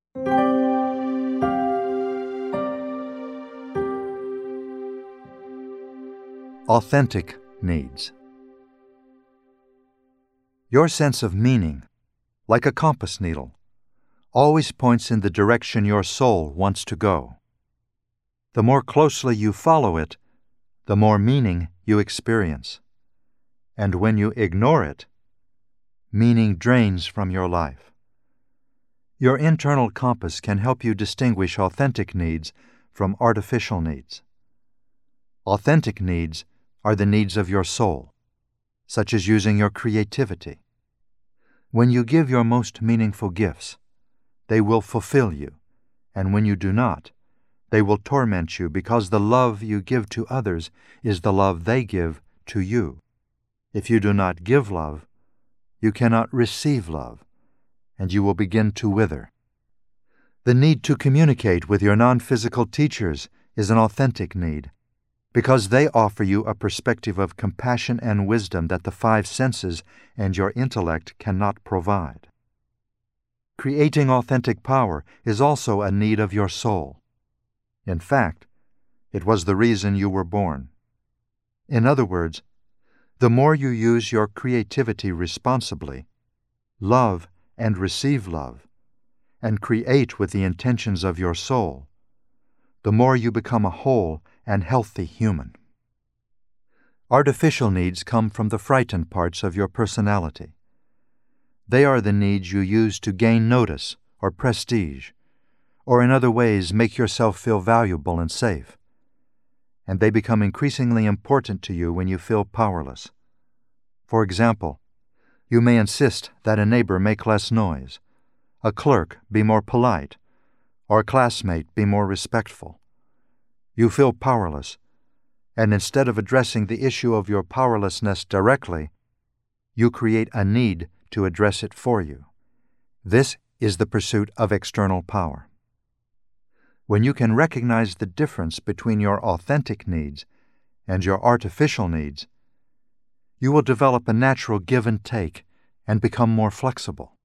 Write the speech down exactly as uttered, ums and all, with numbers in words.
Authentic needs. Your sense of meaning, like a compass needle, always points in the direction your soul wants to go. The more closely you follow it, the more meaning you experience. And when you ignore it, meaning drains from your life. Your internal compass can help you distinguish authentic needs from artificial needs. Authentic needs are the needs of your soul, such as using your creativity. When you give your most meaningful gifts, they will fulfill you, and when you do not, they will torment you because the love you give to others is the love they give to you. If you do not give love, you cannot receive love, and you will begin to wither. The need to communicate with your non-physical teachers is an authentic need, because they offer you a perspective of compassion and wisdom that the five senses and your intellect cannot provide. Creating authentic power is also a need of your soul. In fact, it was the reason you were born. In other words, the more you use your creativity responsibly, love and receive love, and create with the intentions of your soul, the more you become a whole and healthy human. Artificial needs come from the frightened parts of your personality. They are the needs you use to gain notice or prestige, or in other ways make yourself feel valuable and safe. And they become increasingly important to you when you feel powerless. For example, you may insist that a neighbor make less noise, a clerk be more polite, or a classmate be more respectful. You feel powerless, and instead of addressing the issue of your powerlessness directly, you create a need to address it for you. This is the pursuit of external power. When you can recognize the difference between your authentic needs and your artificial needs, you will develop a natural give and take and become more flexible.